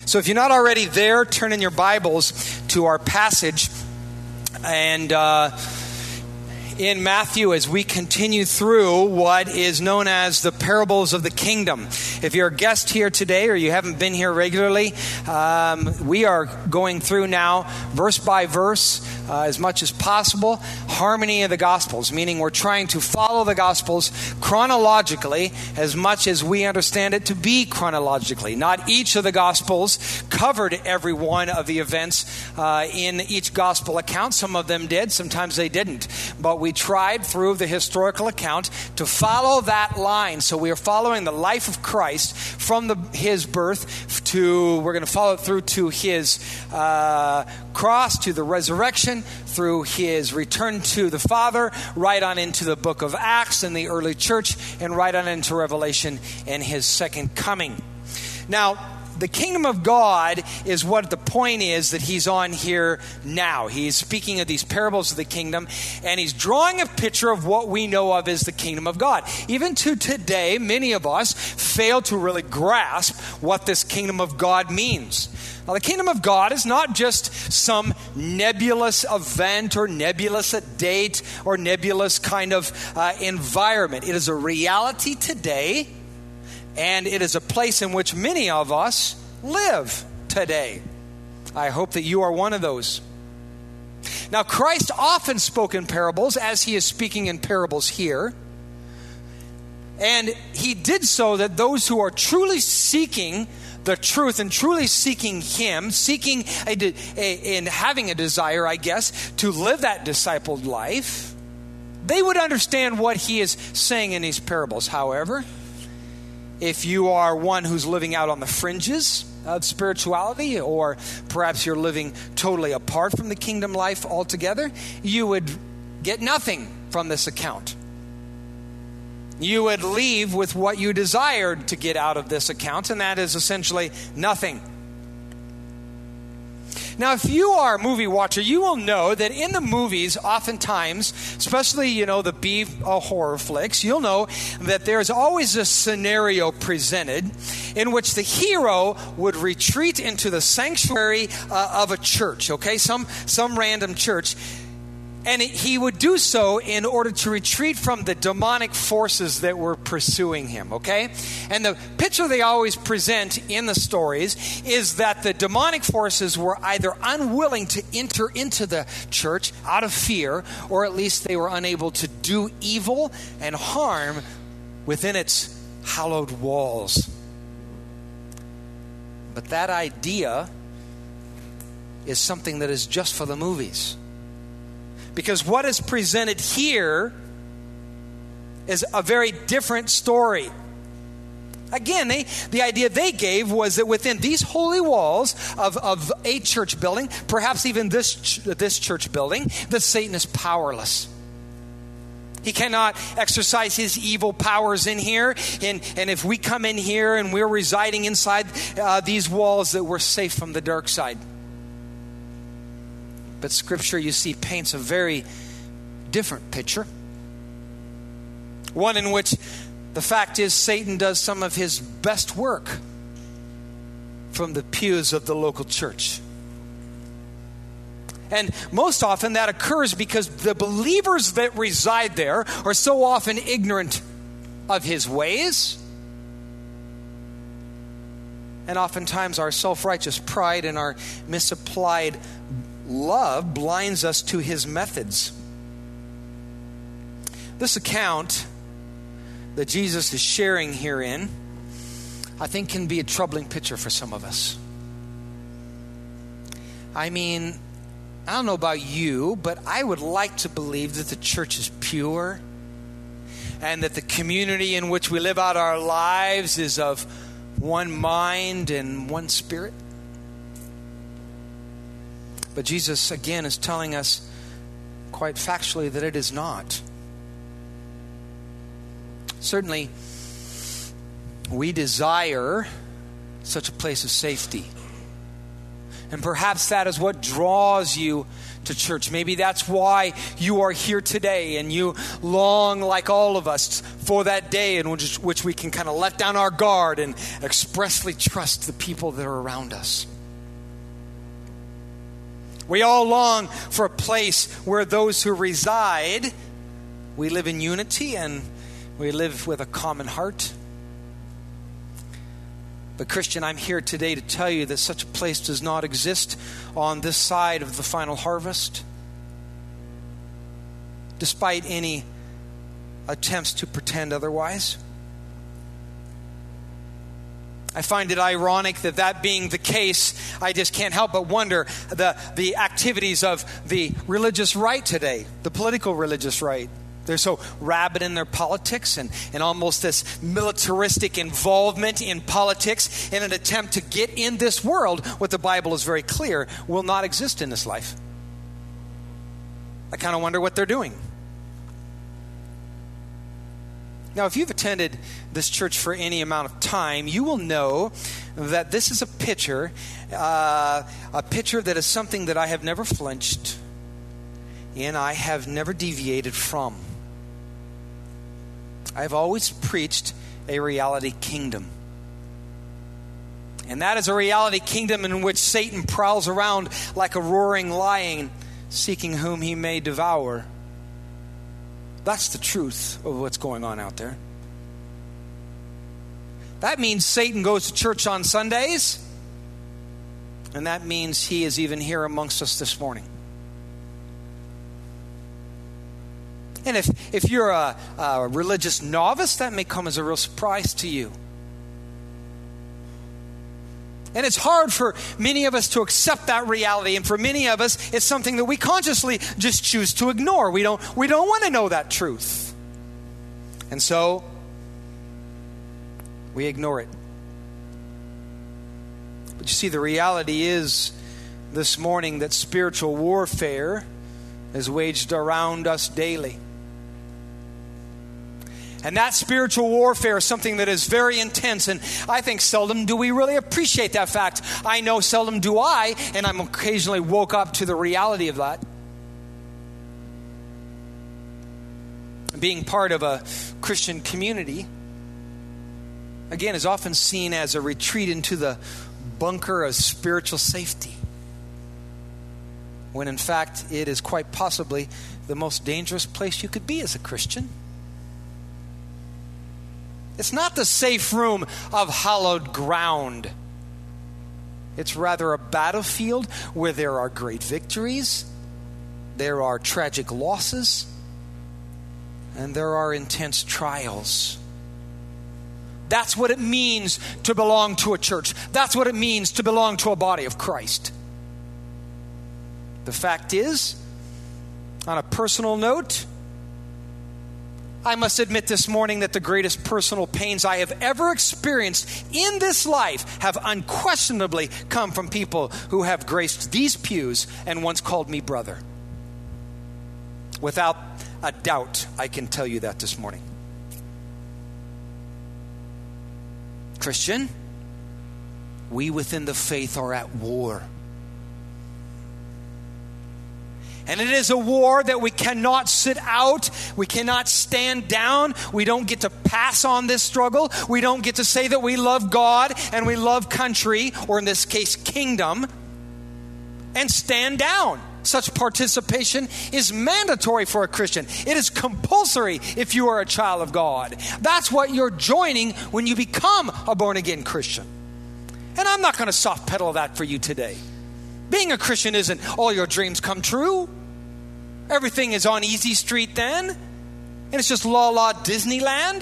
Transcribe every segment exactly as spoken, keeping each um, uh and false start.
So if you're not already there, turn in your Bibles to our passage. And uh, in Matthew, as we continue through what is known as the parables of the kingdom. If you're a guest here today or you haven't been here regularly, um, we are going through now verse by verse uh, as much as possible, harmony of the Gospels, meaning we're trying to follow the Gospels chronologically as much as we understand it to be chronologically. Not each of the Gospels covered every one of the events uh, in each Gospel account. Some of them did, sometimes they didn't. But we tried through the historical account to follow that line. So we are following the life of Christ from the, his birth to, we're going to follow it through to his uh, cross, to the resurrection, through his return to the Father, right on into the book of Acts and the early church, and right on into Revelation and his second coming. Now, the kingdom of God is what the point is that he's on here now. He's speaking of these parables of the kingdom, and he's drawing a picture of what we know of as the kingdom of God. Even to today, many of us fail to really grasp what this kingdom of God means. Now, the kingdom of God is not just some nebulous event or nebulous date or nebulous kind of uh, environment. It is a reality today. And it is a place in which many of us live today. I hope that you are one of those. Now, Christ often spoke in parables, as he is speaking in parables here. And he did so that those who are truly seeking the truth and truly seeking him, seeking a, a, and having a desire, I guess, to live that discipled life, they would understand what he is saying in these parables. However, if you are one who's living out on the fringes of spirituality, or perhaps you're living totally apart from the kingdom life altogether, you would get nothing from this account. You would leave with what you desired to get out of this account, and that is essentially nothing. Now, if you are a movie watcher, you will know that in the movies, oftentimes, especially, you know, the B uh, horror flicks, you'll know that there's always a scenario presented in which the hero would retreat into the sanctuary uh, of a church, okay, some some random church. And he would do so in order to retreat from the demonic forces that were pursuing him, okay? And the picture they always present in the stories is that the demonic forces were either unwilling to enter into the church out of fear, or at least they were unable to do evil and harm within its hallowed walls. But that idea is something that is just for the movies. Because what is presented here is a very different story. Again, they, the idea they gave was that within these holy walls of, of a church building, perhaps even this, this church building, that Satan is powerless. He cannot exercise his evil powers in here. And, and if we come in here and we're residing inside uh, these walls, that we're safe from the dark side. But Scripture, you see, paints a very different picture. One in which the fact is Satan does some of his best work from the pews of the local church. And most often that occurs because the believers that reside there are so often ignorant of his ways. And oftentimes our self-righteous pride and our misapplied love blinds us to his methods. This account that Jesus is sharing herein, I think, can be a troubling picture for some of us. I mean, I don't know about you, but I would like to believe that the church is pure and that the community in which we live out our lives is of one mind and one spirit. But Jesus, again, is telling us quite factually that it is not. Certainly, we desire such a place of safety. And perhaps that is what draws you to church. Maybe that's why you are here today, and you long, like all of us, for that day in which, which we can kind of let down our guard and expressly trust the people that are around us. We all long for a place where those who reside, we live in unity and we live with a common heart. But Christian, I'm here today to tell you that such a place does not exist on this side of the final harvest, despite any attempts to pretend otherwise. I find it ironic that that being the case, I just can't help but wonder the, the activities of the religious right today, the political religious right. They're so rabid in their politics and, and almost this militaristic involvement in politics in an attempt to get in this world what the Bible is very clear will not exist in this life. I kind of wonder what they're doing. Now, if you've attended this church for any amount of time, you will know that this is a picture, uh, a picture that is something that I have never flinched and I have never deviated from. I've always preached a reality kingdom. And that is a reality kingdom in which Satan prowls around like a roaring lion, seeking whom he may devour. That's the truth of what's going on out there. That means Satan goes to church on Sundays, and that means he is even here amongst us this morning. And if, if you're a, a religious novice, that may come as a real surprise to you. And it's hard for many of us to accept that reality. And for many of us, it's something that we consciously just choose to ignore. We don't, we don't want to know that truth. And so, we ignore it. But you see, the reality is this morning that spiritual warfare is waged around us daily. And that spiritual warfare is something that is very intense, and I think seldom do we really appreciate that fact. I know seldom do I, and I'm occasionally woke up to the reality of that. Being part of a Christian community, again, is often seen as a retreat into the bunker of spiritual safety, when in fact it is quite possibly the most dangerous place you could be as a Christian. It's not the safe room of hallowed ground. It's rather a battlefield where there are great victories, there are tragic losses, and there are intense trials. That's what it means to belong to a church. That's what it means to belong to a body of Christ. The fact is, on a personal note, I must admit this morning that the greatest personal pains I have ever experienced in this life have unquestionably come from people who have graced these pews and once called me brother. Without a doubt, I can tell you that this morning. Christian, we within the faith are at war. And it is a war that we cannot sit out. We cannot stand down. We don't get to pass on this struggle. We don't get to say that we love God and we love country, or in this case, kingdom, and stand down. Such participation is mandatory for a Christian. It is compulsory if you are a child of God. That's what you're joining when you become a born-again Christian. And I'm not going to soft pedal that for you today. Being a Christian isn't all your dreams come true. Everything is on easy street then. And it's just la la Disneyland.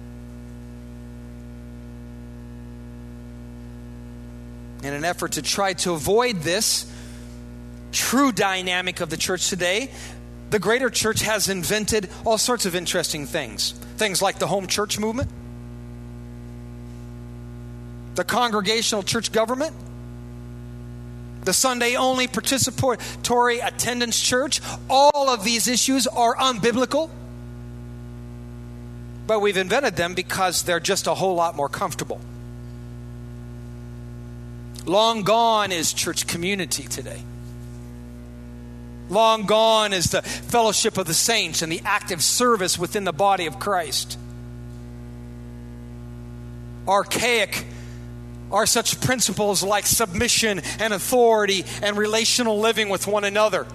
In an effort to try to avoid this true dynamic of the church today, the greater church has invented all sorts of interesting things. Things like the home church movement, the congregational church government, the Sunday-only participatory attendance church. All of these issues are unbiblical, but we've invented them because they're just a whole lot more comfortable. Long gone is church community today. Long gone is the fellowship of the saints and the active service within the body of Christ. Archaic are such principles like submission and authority and relational living with one another.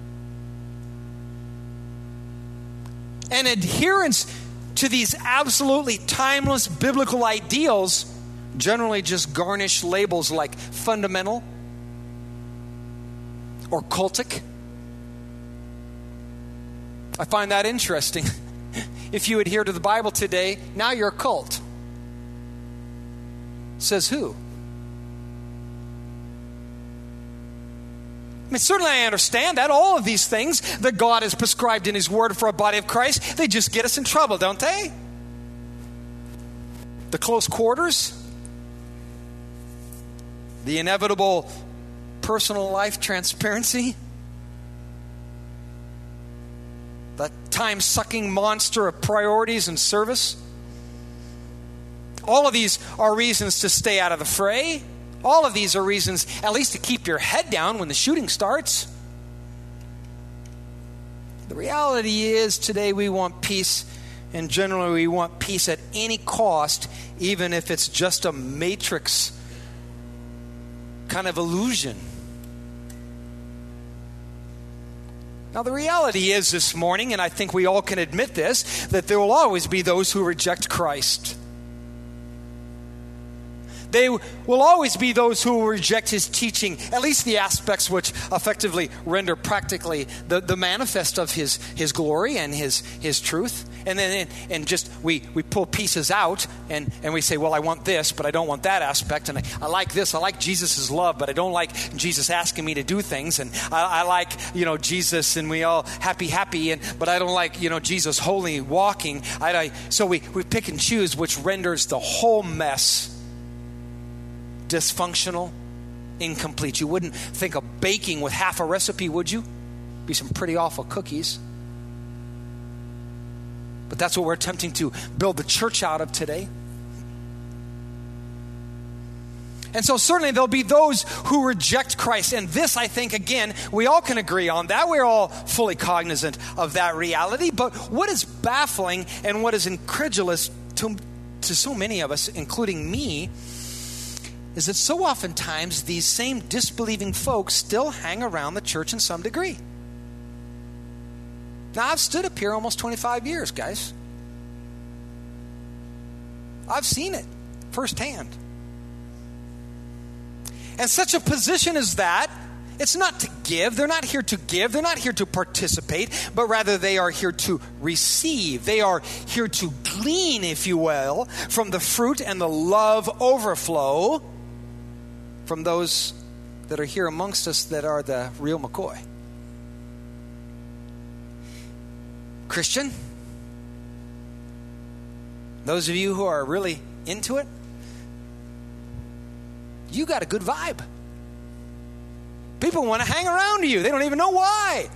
And adherence to these absolutely timeless biblical ideals generally just garnish labels like fundamental or cultic. I find that interesting. If you adhere to the Bible today, now you're a cult. Says who? I mean, certainly I understand that. All of these things that God has prescribed in His Word for a body of Christ, they just get us in trouble, don't they? The close quarters, the inevitable personal life transparency, the time-sucking monster of priorities and service. All of these are reasons to stay out of the fray. All of these are reasons, at least, to keep your head down when the shooting starts. The reality is, today we want peace, and generally we want peace at any cost, even if it's just a matrix kind of illusion. Now, the reality is this morning, and I think we all can admit this, that there will always be those who reject Christ. They will always be those who will reject His teaching, at least the aspects which effectively render practically the, the manifest of His, His glory and His, His truth. And then and just we, we pull pieces out and, and we say, well, I want this, but I don't want that aspect. And I, I like this. I like Jesus' love, but I don't like Jesus asking me to do things. And I, I like, you know, Jesus and we all happy, happy, and but I don't like, you know, Jesus holy walking. I, I, so we, we pick and choose, which renders the whole mess dysfunctional, incomplete. You wouldn't think of baking with half a recipe, would you? Be some pretty awful cookies. But that's what we're attempting to build the church out of today. And so certainly there'll be those who reject Christ. And this, I think, again, we all can agree on that. We're all fully cognizant of that reality. But what is baffling and what is incredulous to, to so many of us, including me, is that so oftentimes these same disbelieving folks still hang around the church in some degree. Now, I've stood up here almost twenty-five years, guys. I've seen it firsthand. And such a position as that, it's not to give. They're not here to give. They're not here to participate, but rather they are here to receive. They are here to glean, if you will, from the fruit and the love overflow from those that are here amongst us that are the real McCoy. Christian, those of you who are really into it, you got a good vibe. People want to hang around you. They don't even know why.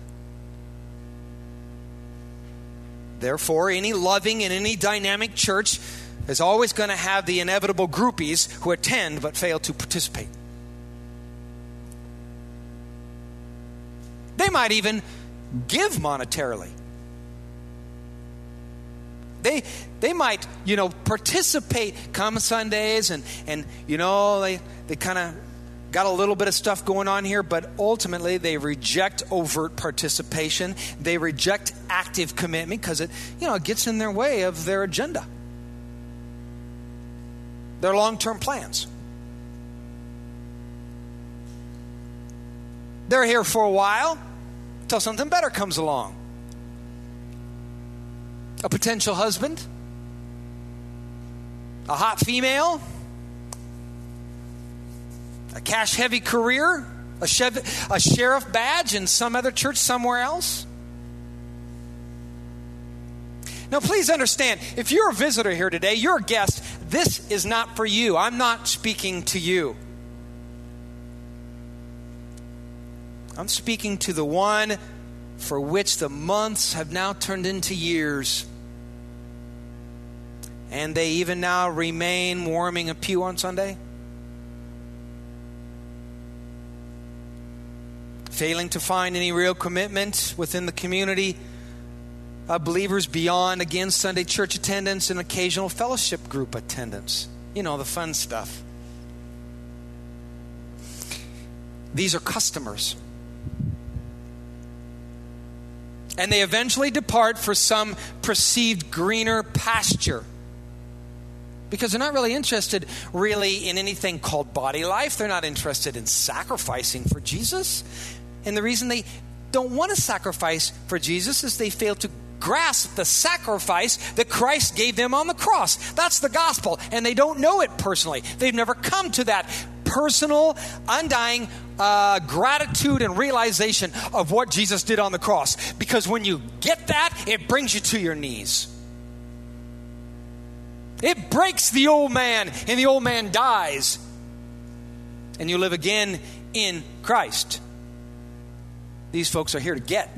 Therefore, any loving and any dynamic church is always going to have the inevitable groupies who attend but fail to participate. They might even give monetarily. They they might, you know, participate come Sundays and, and you know, they, they kind of got a little bit of stuff going on here, but ultimately they reject overt participation. They reject active commitment because it, you know, it gets in their way of their agenda, their long-term plans. They're here for a while until something better comes along. A potential husband, a hot female, a cash-heavy career, a, chev- a sheriff badge in some other church somewhere else. Now, please understand, if you're a visitor here today, you're a guest, this is not for you. I'm not speaking to you. I'm speaking to the one for which the months have now turned into years. And they even now remain warming a pew on Sunday. failing to find any real commitment within the community of believers beyond, again, Sunday church attendance and occasional fellowship group attendance. You know, the fun stuff. These are customers. And they eventually depart for some perceived greener pasture. Because they're not really interested really in anything called body life. They're not interested in sacrificing for Jesus. And the reason they don't want to sacrifice for Jesus is they fail to grasp the sacrifice that Christ gave them on the cross. That's the gospel. And they don't know it personally. They've never come to that personal, undying uh, gratitude and realization of what Jesus did on the cross. Because when you get that, it brings you to your knees. It breaks the old man, and the old man dies. And you live again in Christ. These folks are here to get,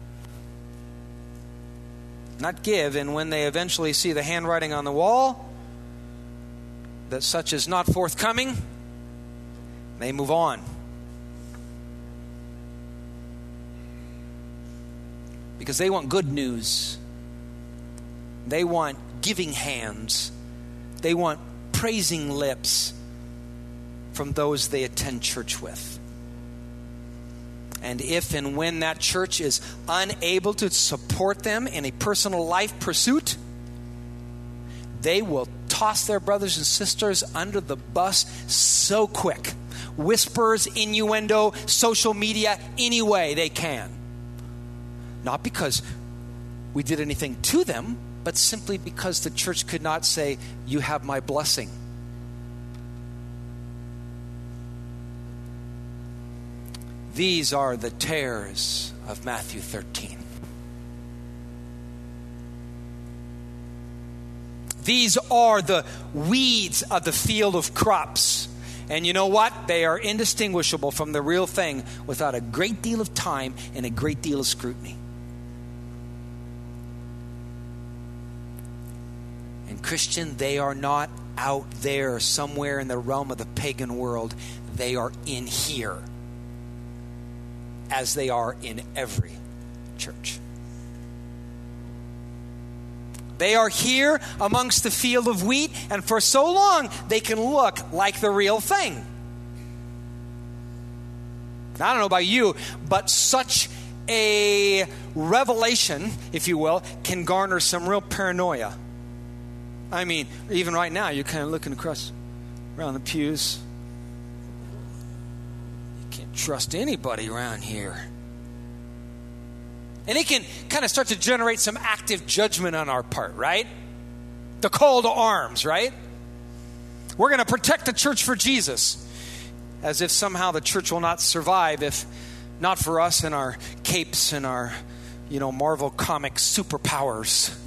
not give. And when they eventually see the handwriting on the wall that such is not forthcoming, they move on. Because they want good news. They want giving hands. They want praising lips from those they attend church with. And if and when that church is unable to support them in a personal life pursuit, they will toss their brothers and sisters under the bus so quick. Whispers, innuendo, social media, any way they can. Not because we did anything to them, but simply because the church could not say, "You have my blessing." These are the tares of Matthew thirteen. These are the weeds of the field of crops. And you know what? They are indistinguishable from the real thing without a great deal of time and a great deal of scrutiny. And Christian, they are not out there somewhere in the realm of the pagan world. They are in here, as they are in every church. They are here amongst the field of wheat, and for so long they can look like the real thing. I don't know about you, but such a revelation, if you will, can garner some real paranoia. I mean, even right now, you're kind of looking across around the pews. You can't trust anybody around here. And it can kind of start to generate some active judgment on our part, right? The call to arms, right? We're going to protect the church for Jesus. As if somehow the church will not survive if not for us and our capes and our, you know, Marvel comic superpowers.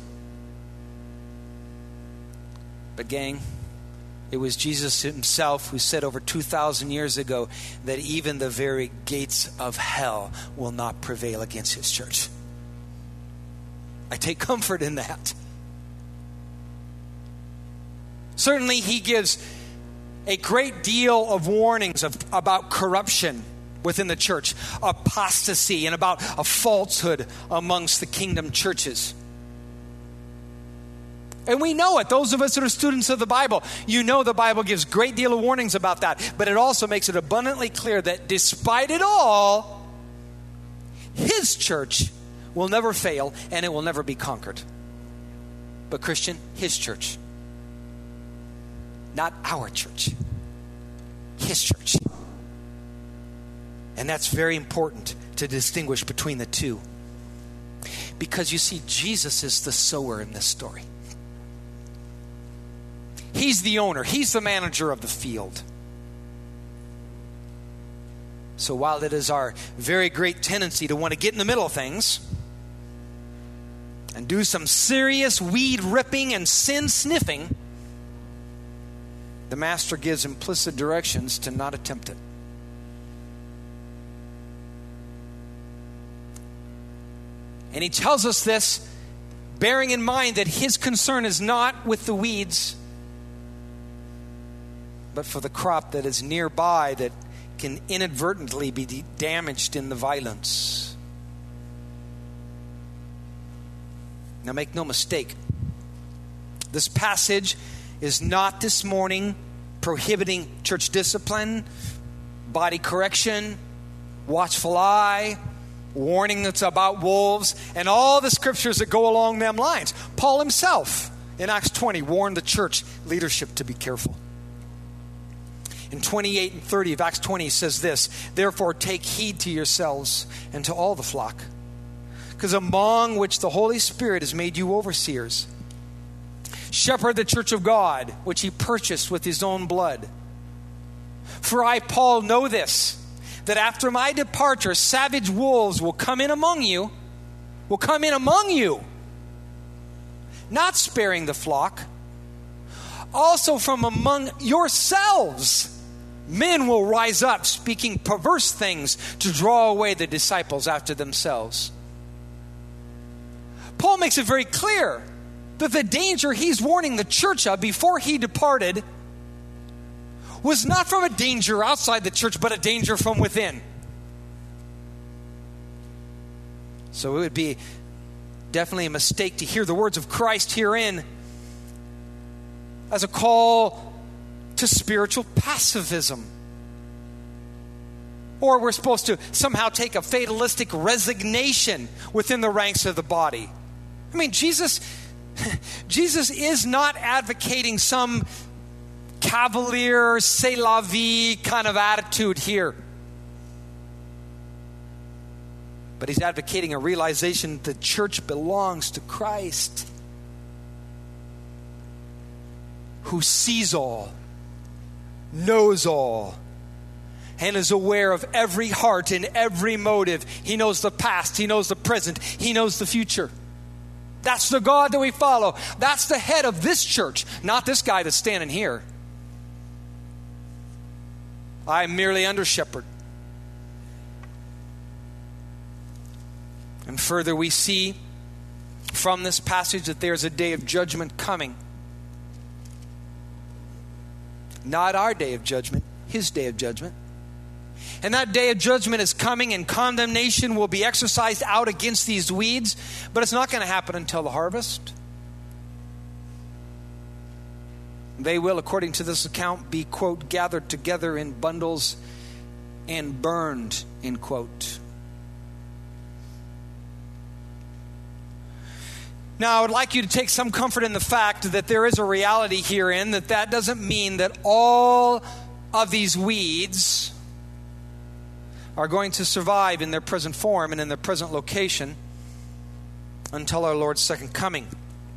But gang, it was Jesus himself who said over two thousand years ago that even the very gates of hell will not prevail against his church. I take comfort in that. Certainly he gives a great deal of warnings of, about corruption within the church, apostasy, and about a falsehood amongst the kingdom churches. And we know it. Those of us that are students of the Bible, you know the Bible gives a great deal of warnings about that. But it also makes it abundantly clear that despite it all, his church will never fail and it will never be conquered. But Christian, his church. Not our church. His church. And that's very important to distinguish between the two. Because you see, Jesus is the sower in this story. He's the owner. He's the manager of the field. So while it is our very great tendency to want to get in the middle of things and do some serious weed ripping and sin sniffing, the Master gives implicit directions to not attempt it. And he tells us this, bearing in mind that his concern is not with the weeds, but for the crop that is nearby that can inadvertently be de- damaged in the violence. Now make no mistake, this passage is not this morning prohibiting church discipline, body correction, watchful eye, warning that's about wolves, and all the scriptures that go along them lines. Paul himself in Acts twenty warned the church leadership to be careful. In twenty-eight and thirty of Acts twenty, he says this, "Therefore take heed to yourselves and to all the flock, because among which the Holy Spirit has made you overseers. Shepherd the church of God, which he purchased with his own blood. For I, Paul, know this, that after my departure, savage wolves will come in among you, will come in among you, not sparing the flock. Also from among yourselves, men will rise up, speaking perverse things to draw away the disciples after themselves." Paul makes it very clear that the danger he's warning the church of before he departed was not from a danger outside the church, but a danger from within. So it would be definitely a mistake to hear the words of Christ herein as a call to spiritual pacifism. Or we're supposed to somehow take a fatalistic resignation within the ranks of the body. I mean, Jesus, Jesus is not advocating some cavalier, c'est la vie kind of attitude here. But he's advocating a realization that the church belongs to Christ, who sees all, knows all, and is aware of every heart and every motive. He knows the past, he knows the present, he knows the future. That's the God that we follow. That's the head of this church, not this guy that's standing here. I'm merely under shepherd. And further, we see from this passage that there's a day of judgment coming. Not our day of judgment, his day of judgment. And that day of judgment is coming, and condemnation will be exercised out against these weeds, but it's not going to happen until the harvest. They will, according to this account, be, quote, gathered together in bundles and burned, end quote. Now, I would like you to take some comfort in the fact that there is a reality herein, that that doesn't mean that all of these weeds are going to survive in their present form and in their present location until our Lord's second coming.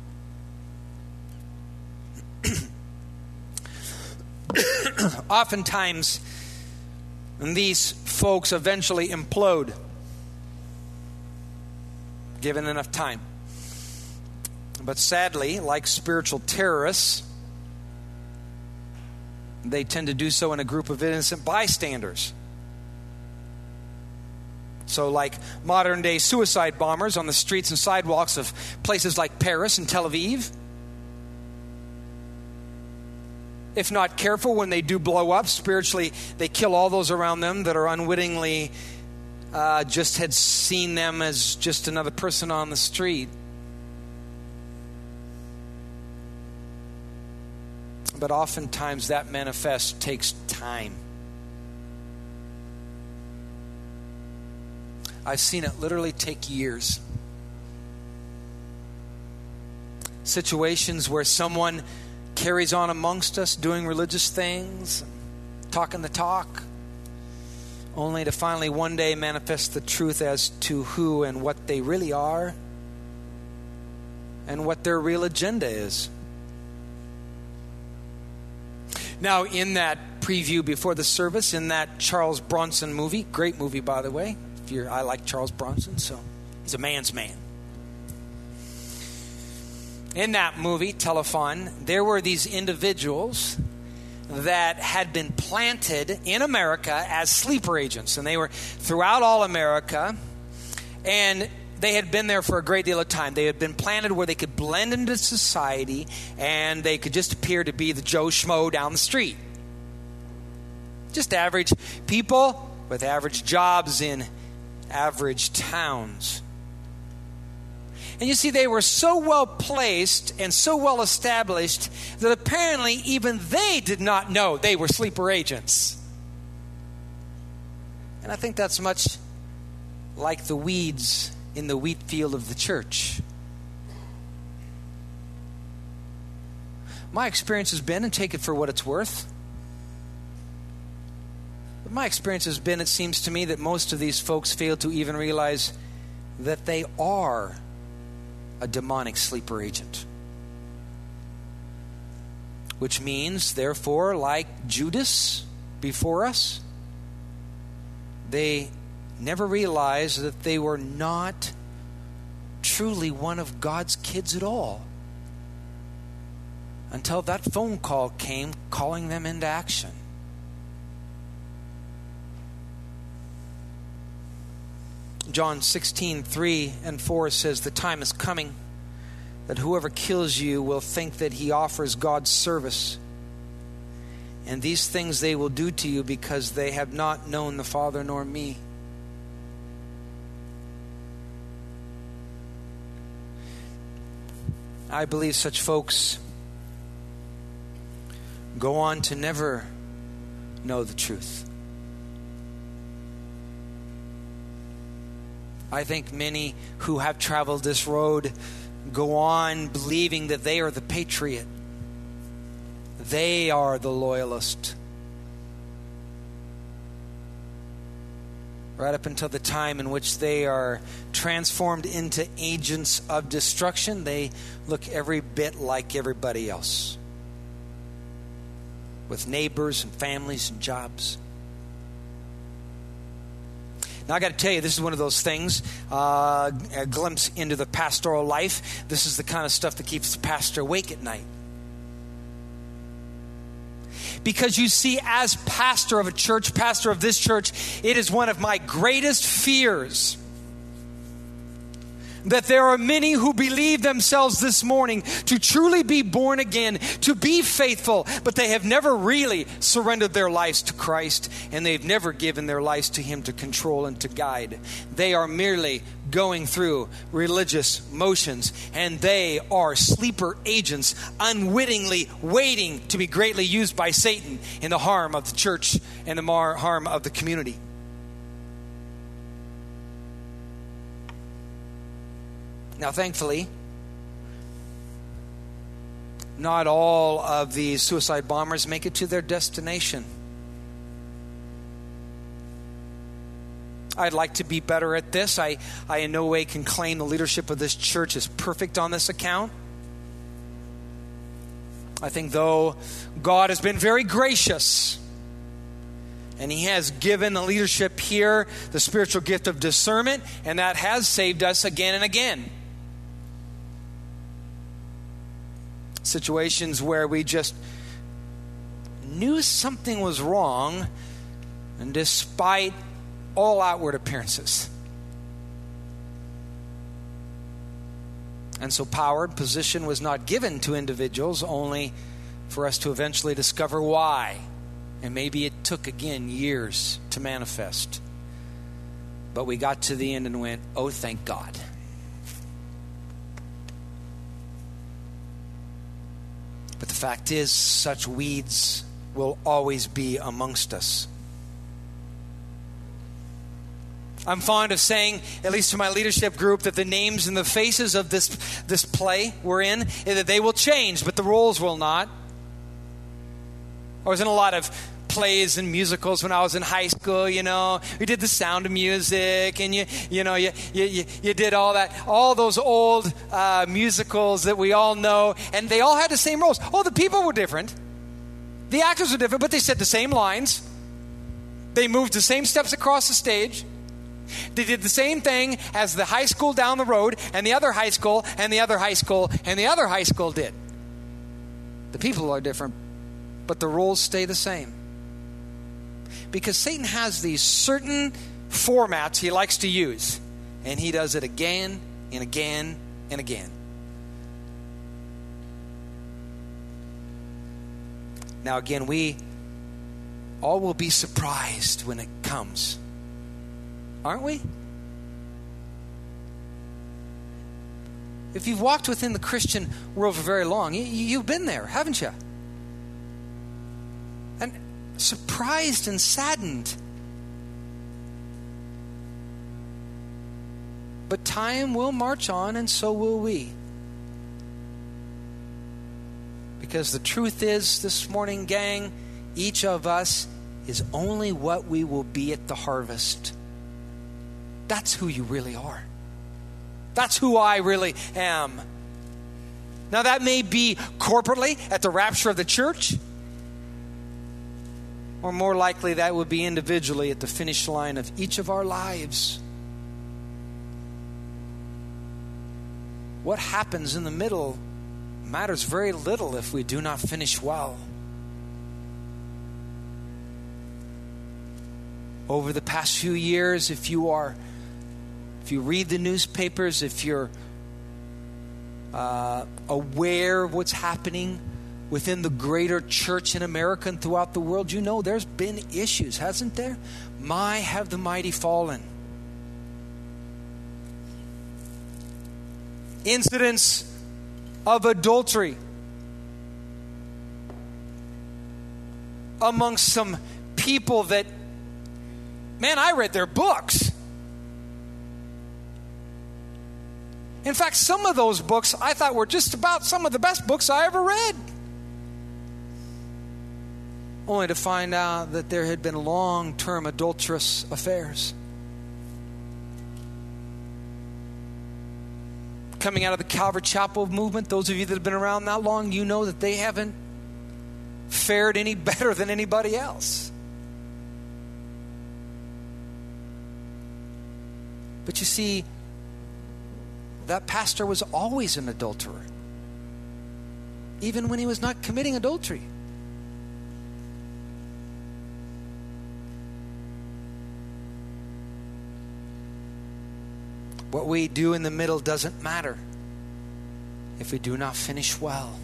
Oftentimes, these folks eventually implode, given enough time. But sadly, like spiritual terrorists, they tend to do so in a group of innocent bystanders. So like modern day suicide bombers on the streets and sidewalks of places like Paris and Tel Aviv. If not careful, when they do blow up, spiritually, they kill all those around them that are unwittingly uh, just had seen them as just another person on the street. But oftentimes that manifest takes time. I've seen it literally take years. Situations where someone carries on amongst us doing religious things, talking the talk, only to finally one day manifest the truth as to who and what they really are and what their real agenda is. Now, in that preview before the service, in that Charles Bronson movie, great movie by the way, if you're, I like Charles Bronson, so he's a man's man. In that movie, Telephone, there were these individuals that had been planted in America as sleeper agents. And they were throughout all America. And they had been there for a great deal of time. They had been planted where they could blend into society. And they could just appear to be the Joe Schmo down the street. Just average people with average jobs in average towns. And you see, they were so well placed and so well established that apparently even they did not know they were sleeper agents. And I think that's much like the weeds in the wheat field of the church. My experience has been, and take it for what it's worth, but my experience has been, it seems to me, that most of these folks fail to even realize that they are a demonic sleeper agent. Which means, therefore, like Judas before us, they never realized that they were not truly one of God's kids at all until that phone call came calling them into action. John sixteen, three and four says, "The time is coming that whoever kills you will think that he offers God's service. And these things they will do to you because they have not known the Father nor me." I believe such folks go on to never know the truth. I think many who have traveled this road go on believing that they are the patriot. They are the loyalist. Right up until the time in which they are transformed into agents of destruction, they look every bit like everybody else, with neighbors and families and jobs. Now I got to tell you, this is one of those things, uh, a glimpse into the pastoral life. This is the kind of stuff that keeps the pastor awake at night. Because you see, as pastor of a church, pastor of this church, it is one of my greatest fears that there are many who believe themselves this morning to truly be born again, to be faithful, but they have never really surrendered their lives to Christ, and they've never given their lives to Him to control and to guide. They are merely going through religious motions, and they are sleeper agents, unwittingly waiting to be greatly used by Satan in the harm of the church and the mar- harm of the community. Now, thankfully, not all of these suicide bombers make it to their destination. I'd like to be better at this. I, I in no way can claim the leadership of this church is perfect on this account. I think, though, God has been very gracious, and He has given the leadership here the spiritual gift of discernment, and that has saved us again and again. Situations where we just knew something was wrong, and despite all outward appearances. And so power and position was not given to individuals, only for us to eventually discover why. And maybe it took, again, years to manifest. But we got to the end and went, oh, thank God. But the fact is, such weeds will always be amongst us. I'm fond of saying, at least to my leadership group, that the names and the faces of this, this play we're in, that they will change, but the roles will not. I was in a lot of plays and musicals when I was in high school. You know, we did The Sound of Music, and you, you know, you, you, you did all that, all those old uh, musicals that we all know, and they all had the same roles. Oh, the people were different, the actors were different, but they said the same lines. They moved the same steps across the stage. They did the same thing as the high school down the road, and the other high school, and the other high school, and the other high school did. The people are different, but the roles stay the same. Because Satan has these certain formats he likes to use, and he does it again and again and again. Now again, we all will be surprised when it comes. Aren't we? If you've walked within the Christian world for very long, you, you've been there, haven't you? And surprised and saddened. But time will march on, and so will we. Because the truth is, this morning, gang, each of us is only what we will be at the harvest. That's who you really are. That's who I really am. Now that may be corporately at the rapture of the church, or more likely that would be individually at the finish line of each of our lives. What happens in the middle matters very little if we do not finish well. Over the past few years, if you are If you read the newspapers, if you're uh, aware of what's happening within the greater church in America and throughout the world, you know there's been issues, hasn't there? My, have the mighty fallen. Incidents of adultery amongst some people that, man, I read their books. In fact, some of those books I thought were just about some of the best books I ever read. Only to find out that there had been long-term adulterous affairs. Coming out of the Calvary Chapel movement, those of you that have been around that long, you know that they haven't fared any better than anybody else. But you see, that pastor was always an adulterer, even when he was not committing adultery. What we do in the middle doesn't matter if we do not finish well.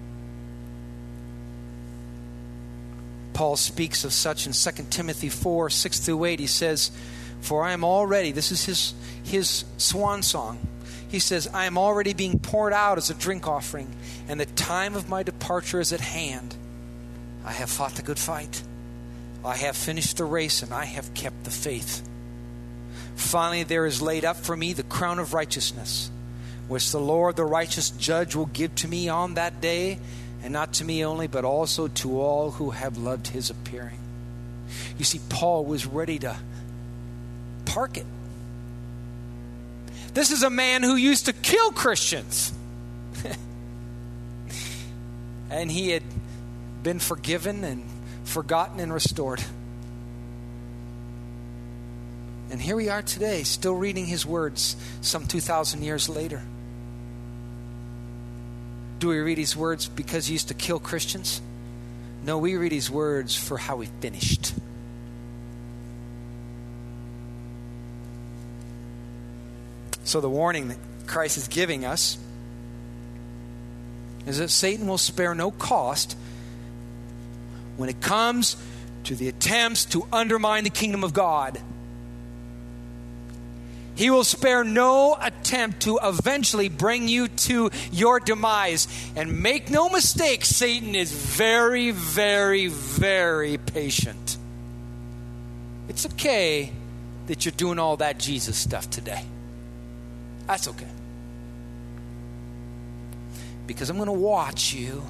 Paul speaks of such in Second Timothy four, six through eight. He says, "For I am already," this is his, his swan song. He says, "I am already being poured out as a drink offering, and the time of my departure is at hand. I have fought the good fight. I have finished the race, and I have kept the faith. Finally, there is laid up for me the crown of righteousness, which the Lord, the righteous judge, will give to me on that day, and not to me only, but also to all who have loved his appearing." You see, Paul was ready to park it. This is a man who used to kill Christians. And he had been forgiven and forgotten and restored. And here we are today, still reading his words some two thousand years later. Do we read his words because he used to kill Christians? No, we read his words for how he finished. So the warning that Christ is giving us is that Satan will spare no cost when it comes to the attempts to undermine the kingdom of God. He will spare no attempt to eventually bring you to your demise. And make no mistake, Satan is very, very, very patient. It's okay that you're doing all that Jesus stuff today. That's okay. Because I'm going to watch you.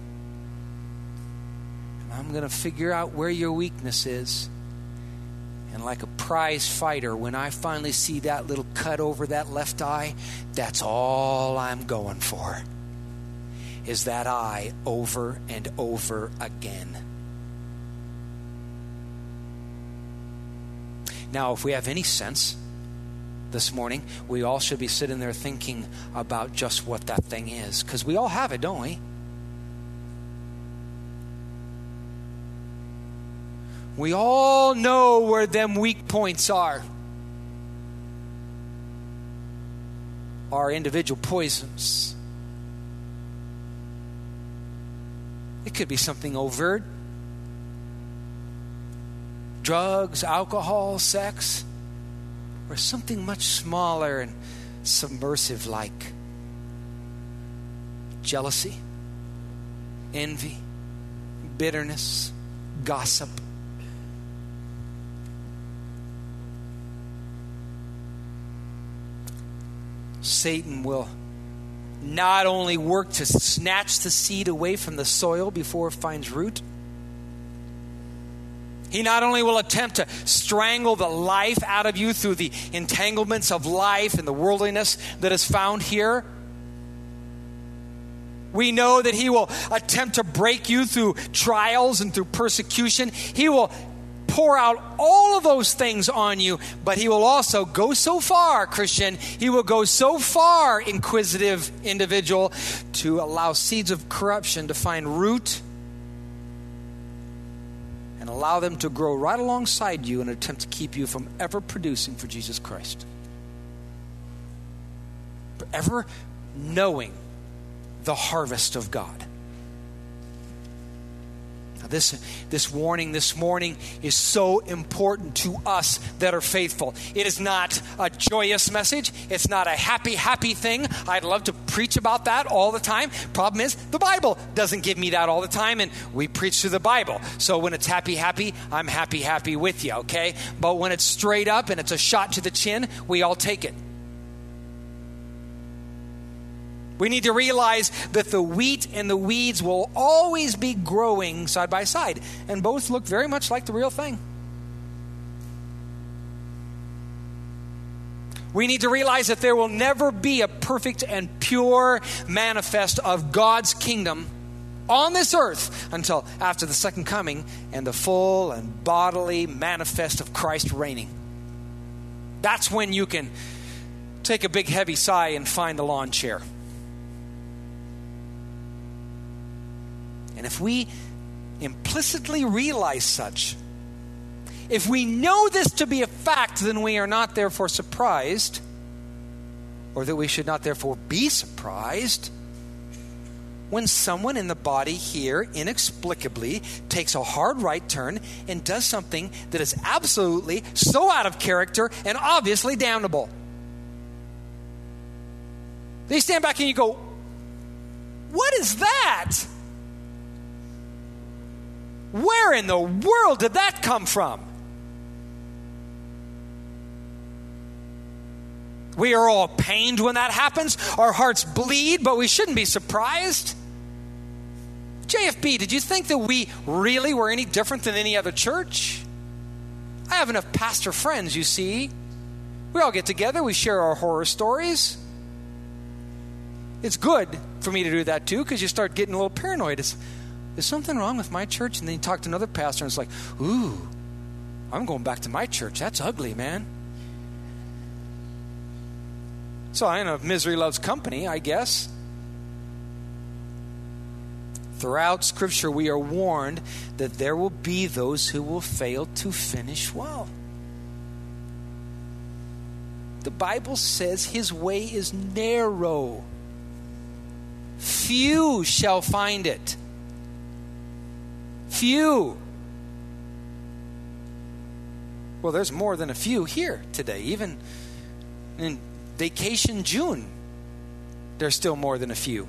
And I'm going to figure out where your weakness is. And like a prize fighter, when I finally see that little cut over that left eye, that's all I'm going for. Is that eye over and over again. Now, if we have any sense this morning, we all should be sitting there thinking about just what that thing is. Because we all have it, don't we? We all know where them weak points are. Our individual poisons. It could be something overt. drugs, alcohol, sex, or something much smaller and submersive like jealousy, envy, bitterness, gossip. Satan will not only work to snatch the seed away from the soil before it finds root, he not only will attempt to strangle the life out of you through the entanglements of life and the worldliness that is found here. We know that he will attempt to break you through trials and through persecution. He will pour out all of those things on you, but he will also go so far, Christian, he will go so far, inquisitive individual, to allow seeds of corruption to find root and allow them to grow right alongside you in an attempt to keep you from ever producing for Jesus Christ. Ever knowing the harvest of God. This, this warning this morning is so important to us that are faithful. It is not a joyous message. It's not a happy, happy thing. I'd love to preach about that all the time. Problem is, the Bible doesn't give me that all the time, and we preach through the Bible. So when it's happy, happy, I'm happy, happy with you, okay? But when it's straight up and it's a shot to the chin, we all take it. We need to realize that the wheat and the weeds will always be growing side by side, and both look very much like the real thing. We need to realize that there will never be a perfect and pure manifest of God's kingdom on this earth until after the second coming and the full and bodily manifest of Christ reigning. That's when you can take a big heavy sigh and find the lawn chair. And if we implicitly realize such, if we know this to be a fact, then we are not therefore surprised, or that we should not therefore be surprised, when someone in the body here inexplicably takes a hard right turn and does something that is absolutely so out of character and obviously damnable. They stand back and you go, what is that? Where in the world did that come from? We are all pained when that happens. Our hearts bleed, but we shouldn't be surprised. J F B, did you think that we really were any different than any other church? I have enough pastor friends, you see. We all get together, we share our horror stories. It's good for me to do that too, because you start getting a little paranoid. It's, is something wrong with my church? And then you talk to another pastor and it's like, ooh, I'm going back to my church. That's ugly, man. So I know misery loves company, I guess. Throughout Scripture, we are warned that there will be those who will fail to finish well. The Bible says his way is narrow. Few shall find it. Few. Well, there's more than a few here today. Even in Vacation June, there's still more than a few.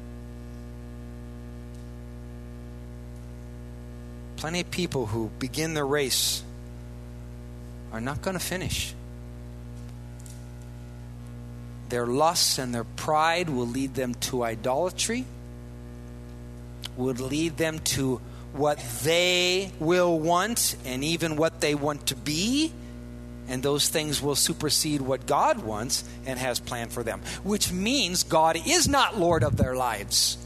Plenty of people who begin their race are not going to finish. Their lusts and their pride will lead them to idolatry, would lead them to what they will want and even what they want to be. And those things will supersede what God wants and has planned for them. Which means God is not Lord of their lives.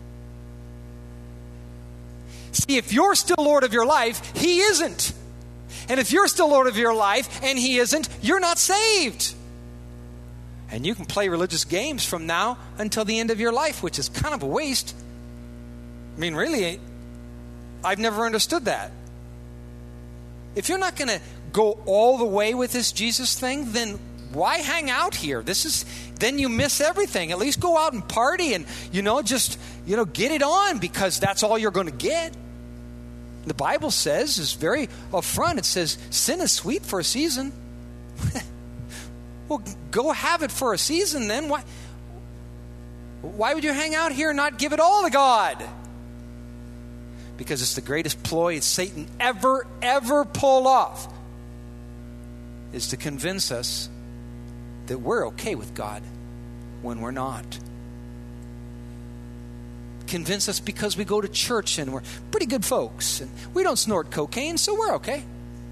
See, if you're still Lord of your life, He isn't. And if you're still Lord of your life and He isn't, you're not saved. And you can play religious games from now until the end of your life, which is kind of a waste. I mean, really, I've never understood that. If you're not going to go all the way with this Jesus thing, then why hang out here? This is, then you miss everything. At least go out and party and, you know, just, you know, get it on, because that's all you're going to get. The Bible says, is very upfront, it says, sin is sweet for a season. Well, go have it for a season then. Why, why would you hang out here and not give it all to God? Because it's the greatest ploy Satan ever, ever pulled off, is to convince us that we're okay with God when we're not. Convince us because we go to church and we're pretty good folks and we don't snort cocaine, so we're okay.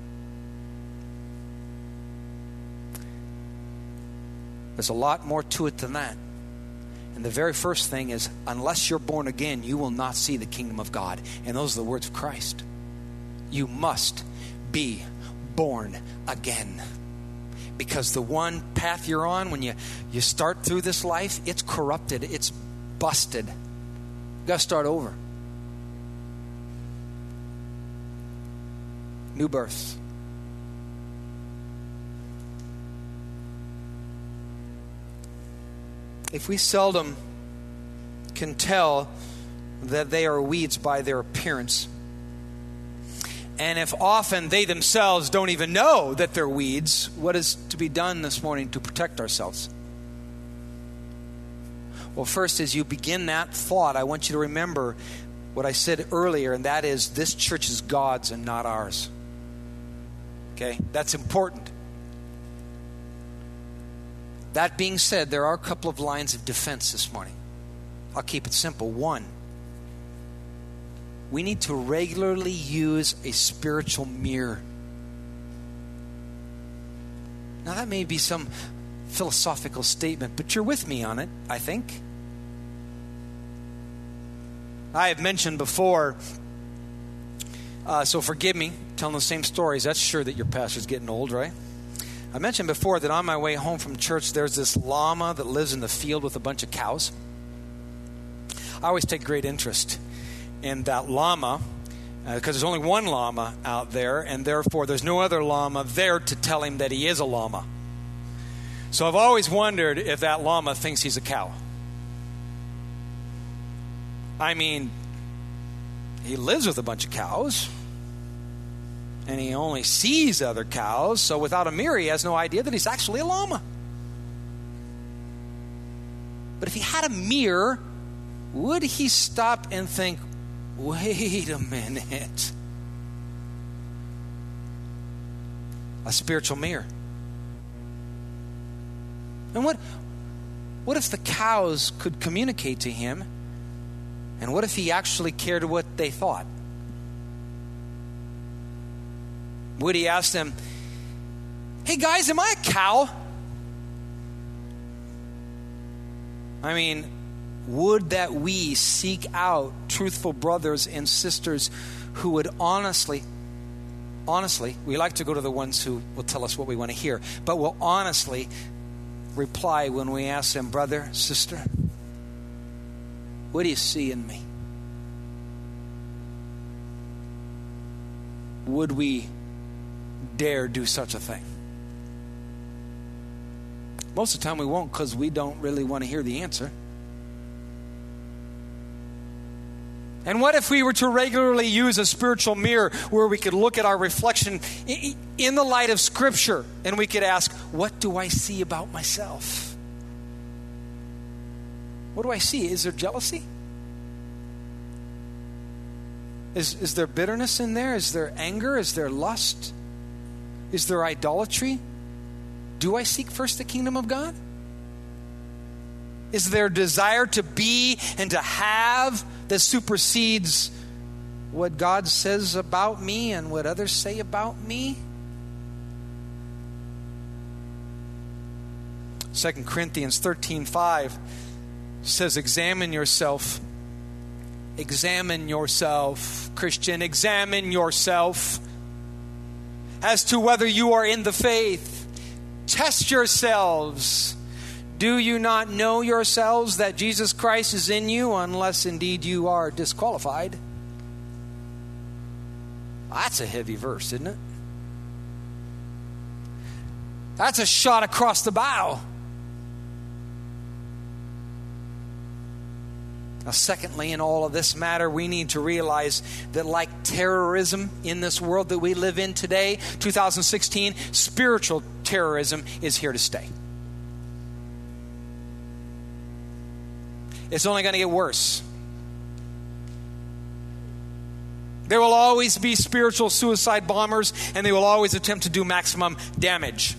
There's a lot more to it than that. And the very first thing is, unless you're born again, you will not see the kingdom of God. And those are the words of Christ. You must be born again. Because the one path you're on, when you, you start through this life, it's corrupted. It's busted. You got to start over. New birth. If we seldom can tell that they are weeds by their appearance, and if often they themselves don't even know that they're weeds, what is to be done this morning to protect ourselves? Well, first, as you begin that thought, I want you to remember what I said earlier, and that is this church is God's and not ours. Okay? That's important. That being said, there are a couple of lines of defense this morning. I'll keep it simple. One, we need to regularly use a spiritual mirror. Now, that may be some philosophical statement, but you're with me on it, I think. I have mentioned before, uh, so forgive me, telling the same stories. That's sure that your pastor's getting old, right? I mentioned before that on my way home from church, there's this llama that lives in the field with a bunch of cows. I always take great interest in that llama because uh, there's only one llama out there, and therefore there's no other llama there to tell him that he is a llama. So I've always wondered if that llama thinks he's a cow. I mean, he lives with a bunch of cows, and he only sees other cows, so without a mirror, he has no idea that he's actually a llama. But if he had a mirror, would he stop and think, wait a minute? A spiritual mirror. And what, what if the cows could communicate to him? And what if he actually cared what they thought? Would he ask them, hey guys, am I a cow? I mean, would that we seek out truthful brothers and sisters who would honestly, honestly, we like to go to the ones who will tell us what we want to hear, but will honestly reply when we ask them, brother, sister, what do you see in me? Would we dare do such a thing? Most of the time we won't, because we don't really want to hear the answer. And what if we were to regularly use a spiritual mirror where we could look at our reflection in the light of Scripture, and we could ask, what do I see about myself? What do I see? Is there jealousy? Is, is there bitterness in there? Is there anger? Is there lust? Is there idolatry? Do I seek first the kingdom of God? Is there a desire to be and to have that supersedes what God says about me and what others say about me? Second Corinthians thirteen five says, examine yourself. Examine yourself, Christian. Examine yourself as to whether you are in the faith. Test yourselves. Do you not know yourselves that Jesus Christ is in you, unless indeed you are disqualified? That's a heavy verse, isn't it? That's a shot across the bow. Now, secondly, in all of this matter, we need to realize that like terrorism in this world that we live in today, two thousand sixteen, spiritual terrorism is here to stay. It's only going to get worse. There will always be spiritual suicide bombers, and they will always attempt to do maximum damage.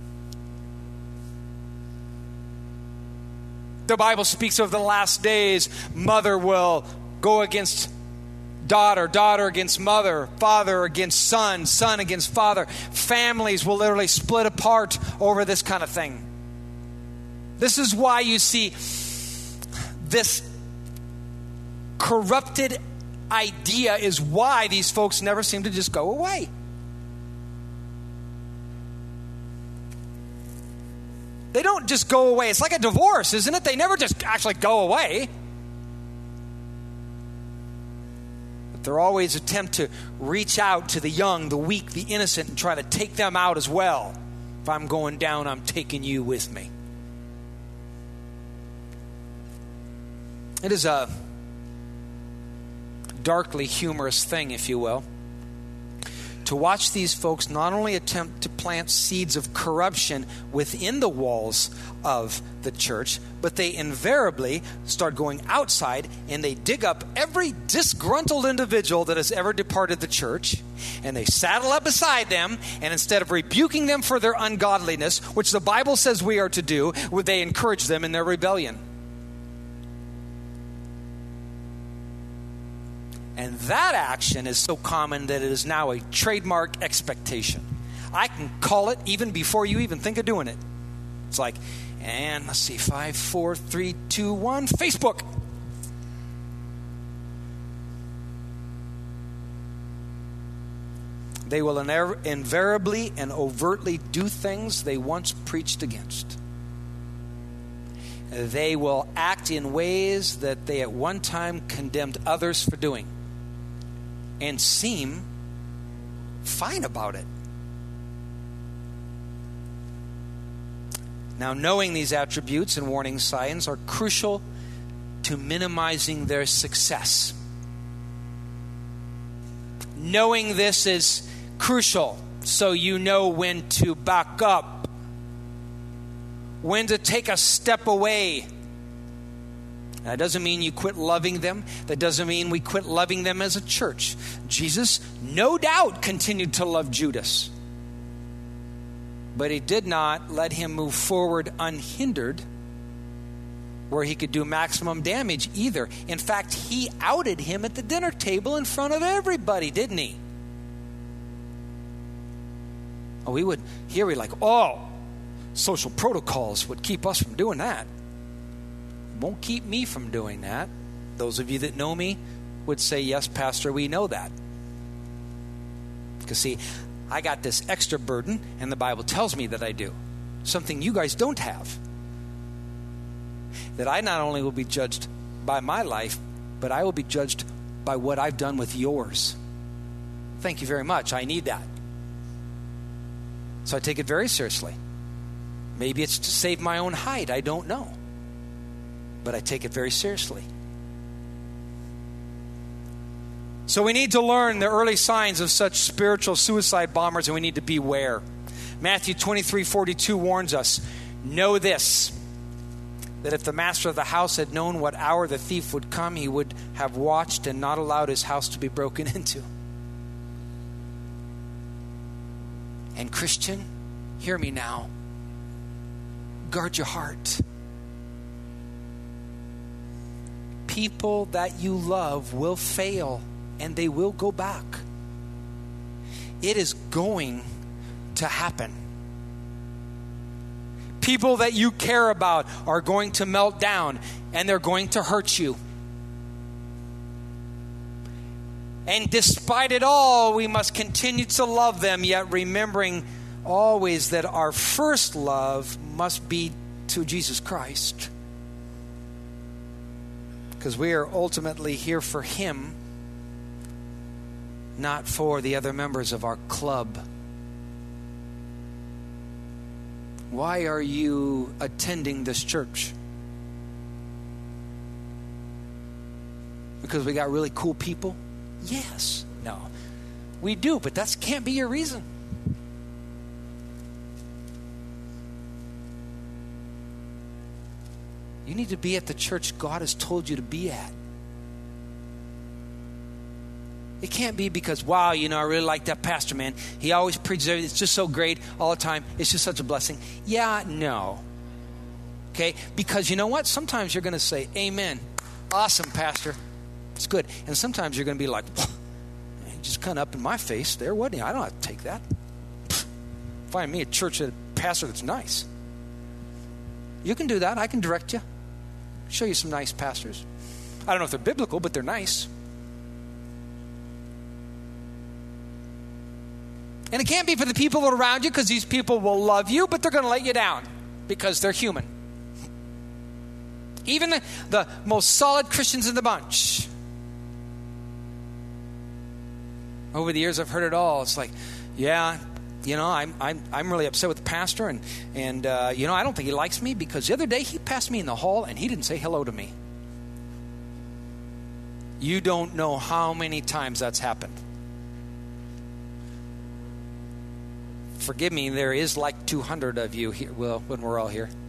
The Bible speaks of the last days. Mother will go against daughter, daughter against mother, father against son, son against father. Families will literally split apart over this kind of thing. This is why you see this corrupted idea is why these folks never seem to just go away. They don't just go away. It's like a divorce, isn't it? They never just actually go away. But they're always attempt to reach out to the young, the weak, the innocent, and try to take them out as well. If I'm going down, I'm taking you with me. It is a darkly humorous thing, if you will, to watch these folks not only attempt to plant seeds of corruption within the walls of the church, but they invariably start going outside and they dig up every disgruntled individual that has ever departed the church, and they saddle up beside them, and instead of rebuking them for their ungodliness, which the Bible says we are to do, they encourage them in their rebellion. And that action is so common that it is now a trademark expectation. I can call it even before you even think of doing it. It's like, and let's see, five, four, three, two, one, Facebook. They will inev- invariably and overtly do things they once preached against. They will act in ways that they at one time condemned others for doing, and seem fine about it. Now, knowing these attributes and warning signs are crucial to minimizing their success. Knowing this is crucial so you know when to back up, when to take a step away. That doesn't mean you quit loving them. That doesn't mean we quit loving them as a church. Jesus, no doubt, continued to love Judas. But he did not let him move forward unhindered where he could do maximum damage either. In fact, he outed him at the dinner table in front of everybody, didn't he? Oh, we would, here we like, oh, social protocols would keep us from doing that. Won't keep me from doing that. Those of you that know me would say, yes, Pastor, we know that. Because see, I got this extra burden, and the Bible tells me that I do. Something you guys don't have. That I not only will be judged by my life, but I will be judged by what I've done with yours. Thank you very much. I need that. So I take it very seriously. Maybe it's to save my own hide. I don't know. But I take it very seriously. So we need to learn the early signs of such spiritual suicide bombers, and we need to beware. Matthew twenty-three forty-two warns us, know this, that if the master of the house had known what hour the thief would come, he would have watched and not allowed his house to be broken into. And Christian, hear me now. Guard your heart. People that you love will fail, and they will go back. It is going to happen. People that you care about are going to melt down, and they're going to hurt you. And despite it all, we must continue to love them, yet remembering always that our first love must be to Jesus Christ. Because we are ultimately here for Him, not for the other members of our club. Why are you attending this church? Because we got really cool people? Yes. No. We do, but that can't be your reason. You need to be at the church God has told you to be at. It can't be because, wow, you know, I really like that pastor, man. He always preaches everything. It's just so great all the time. It's just such a blessing. Yeah, no. Okay? Because you know what? Sometimes you're going to say, amen. Awesome, pastor. It's good. And sometimes you're going to be like, he just kind of up in my face there, wasn't he? I don't have to take that. Find me a church, a pastor that's nice. You can do that. I can direct you. Show you some nice pastors. I don't know if they're biblical, but they're nice. And it can't be for the people around you, because these people will love you, but they're going to let you down because they're human. Even the, the most solid Christians in the bunch. Over the years, I've heard it all. It's like, yeah, you know, I'm I'm I'm really upset with the pastor, and and uh, you know, I don't think he likes me because the other day he passed me in the hall and he didn't say hello to me. You don't know how many times that's happened. Forgive me, there is like two hundred of you here, well, when we're all here.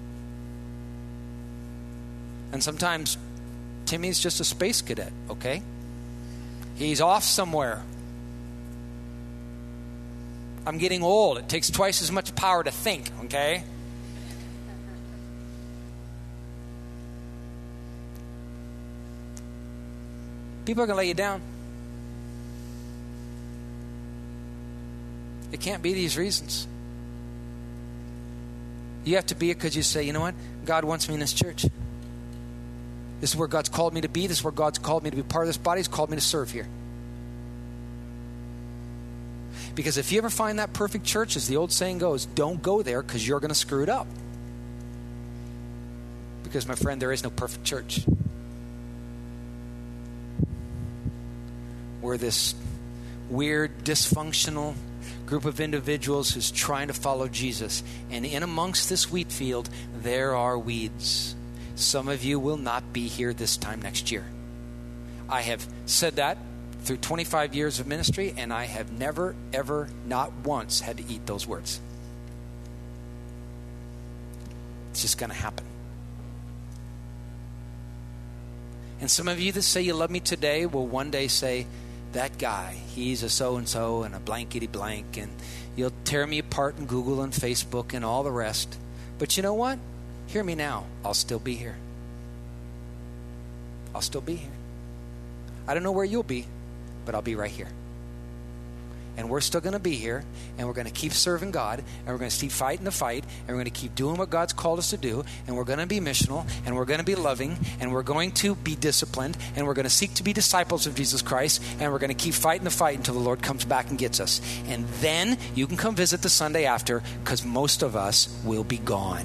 And sometimes Timmy's just a space cadet, okay? He's off somewhere. I'm getting old. It takes twice as much power to think, okay? People are going to let you down. It can't be these reasons. You have to be it because you say, you know what? God wants me in this church. This is where God's called me to be. This is where God's called me to be part of this body. He's called me to serve here. Because if you ever find that perfect church, as the old saying goes, don't go there because you're going to screw it up. Because, my friend, there is no perfect church. We're this weird, dysfunctional group of individuals who's trying to follow Jesus. And in amongst this wheat field, there are weeds. Some of you will not be here this time next year. I have said that through twenty-five years of ministry, and I have never, ever, not once had to eat those words. It's just going to happen. And some of you that say you love me today will one day say, that guy, he's a so-and-so and a blankety blank, and you'll tear me apart in Google and Facebook and all the rest. But you know what? Hear me now. I'll still be here. I'll still be here. I don't know where you'll be, but I'll be right here. And we're still going to be here, and we're going to keep serving God, and we're going to keep fighting the fight, and we're going to keep doing what God's called us to do, and we're going to be missional, and we're going to be loving, and we're going to be disciplined, and we're going to seek to be disciples of Jesus Christ, and we're going to keep fighting the fight until the Lord comes back and gets us. And then you can come visit the Sunday after, because most of us will be gone.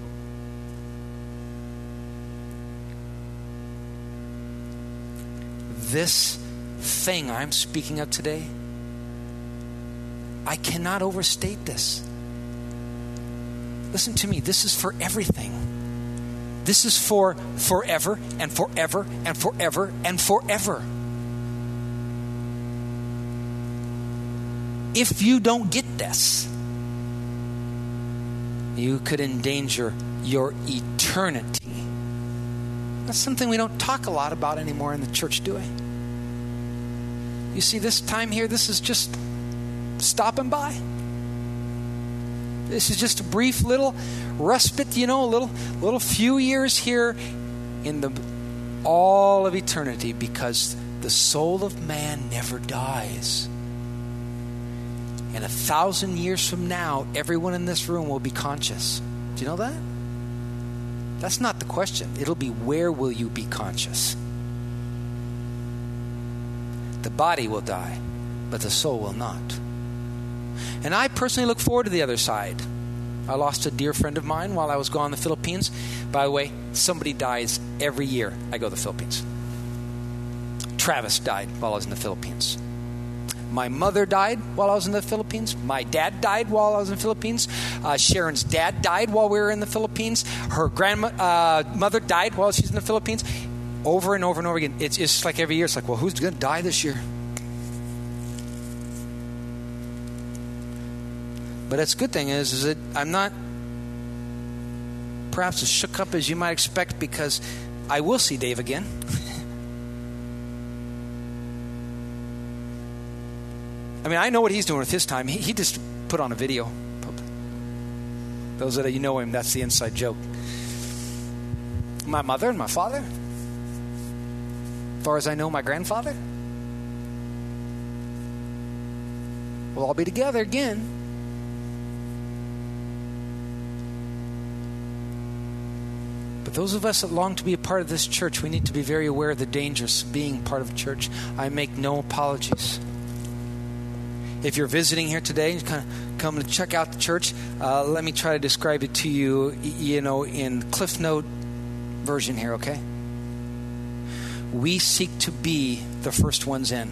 This thing I'm speaking of today, I cannot overstate this. Listen to me. This is for everything. This is for forever and forever and forever and forever. If you don't get this, you could endanger your eternity. That's something we don't talk a lot about anymore in the church, do we? You see, this time here, this is just stopping by. This is just a brief little respite, you know, a little little few years here in the all of eternity, because the soul of man never dies. And a thousand years from now, everyone in this room will be conscious. Do you know that? That's not the question. It'll be, where will you be conscious? The body will die, but the soul will not. And I personally look forward to the other side. I lost a dear friend of mine while I was gone in the Philippines. By the way, somebody dies every year I go to the Philippines. Travis died while I was in the Philippines. My mother died while I was in the Philippines. My dad died while I was in the Philippines. Uh, Sharon's dad died while we were in the Philippines. Her grandmother uh, mother died while she's in the Philippines. over and over and over again. It's just like every year. It's like, well, who's going to die this year? But it's good thing is, is that I'm not perhaps as shook up as you might expect, because I will see Dave again. I mean, I know what he's doing with his time. He, he just put on a video. Those that you know him, that's the inside joke. My mother and my father, as far as I know, my grandfather, we'll all be together again. But those of us that long to be a part of this church, we need to be very aware of the dangers of being part of a church. I make no apologies. If you're visiting here today and kind of come to check out the church, uh, let me try to describe it to you, you know, in Cliff Note version here, okay? We seek to be the first ones in.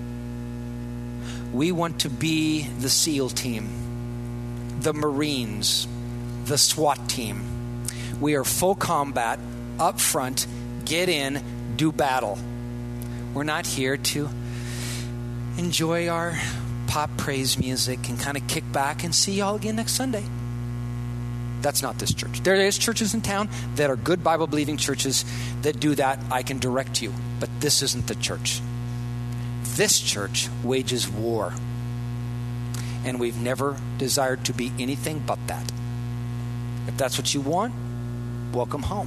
We want to be the SEAL team, the Marines, the SWAT team. We are full combat, up front, get in, do battle. We're not here to enjoy our pop praise music and kind of kick back and see y'all again next Sunday. That's not this church. There is churches in town that are good Bible-believing churches that do that. I can direct you. But this isn't the church. This church wages war. And we've never desired to be anything but that. If that's what you want, welcome home.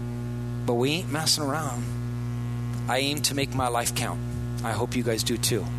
But we ain't messing around. I aim to make my life count. I hope you guys do too.